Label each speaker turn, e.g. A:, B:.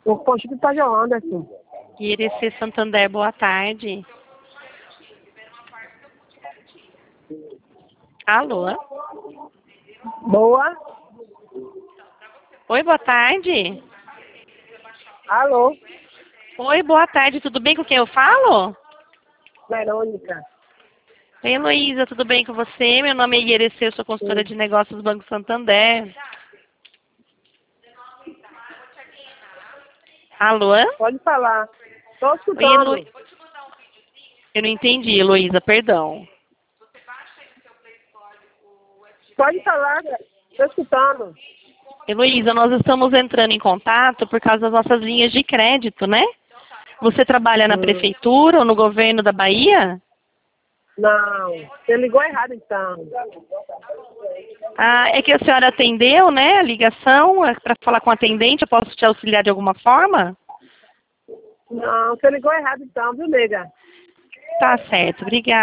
A: O Conjunto Itajão Anderson.
B: IRC Santander, boa tarde. Alô?
A: Boa.
B: Oi, boa tarde.
A: Alô?
B: Oi, boa tarde, tudo bem com quem eu falo?
A: Verônica.
B: Oi, Heloísa, tudo bem com você? Meu nome é IRC, eu sou consultora de negócios do Banco Santander. Alô?
A: Pode falar. Estou
B: Oi,
A: escutando.
B: Eu não entendi, Heloísa, perdão.
A: Pode falar. Estou escutando.
B: Heloísa, nós estamos entrando em contato por causa das nossas linhas de crédito, né? Você trabalha na prefeitura ou no governo da Bahia?
A: Não. Você ligou errado, então.
B: Ah, é que a senhora atendeu, né, a ligação para falar com o atendente, eu posso te auxiliar de alguma forma?
A: Não, você ligou errado, então, viu, nega?
B: Tá certo, obrigada.